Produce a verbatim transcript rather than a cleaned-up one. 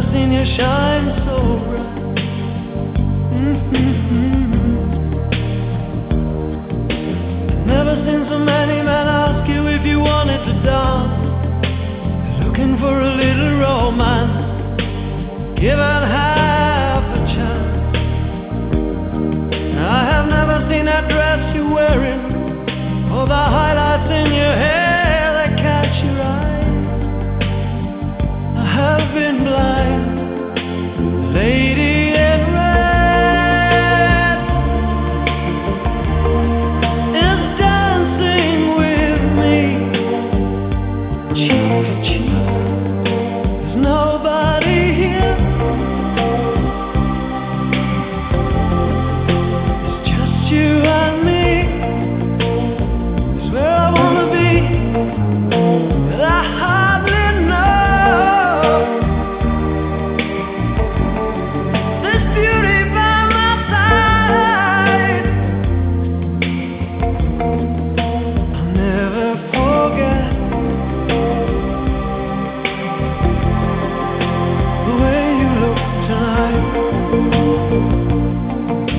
seen you shine so bright. Mm-hmm. Never seen so many men ask you if you wanted to dance. Looking for a little romance. Give out